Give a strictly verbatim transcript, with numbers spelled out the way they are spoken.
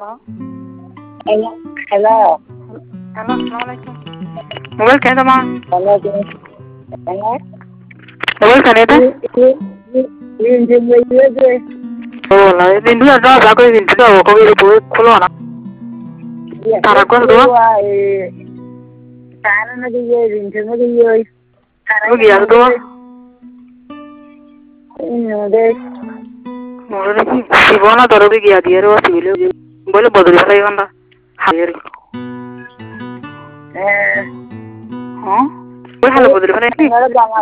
Hello. Hello. Hello, assalamualaikum. Mobile kaya tama? Hello. Hello. Mobile kaya ito? Yung yung yung yung Oh, la, hindi na daw ako hindi daw ako hindi po kulo na. Tara ko do. Tara na diyo, yung yung yung. Lagi ya do. Ino de. Moro ni si bona toro di gya diero sibilo. Bole bodri sai ganda. Hayer. Eh. Huh? Bole halo bodri sai.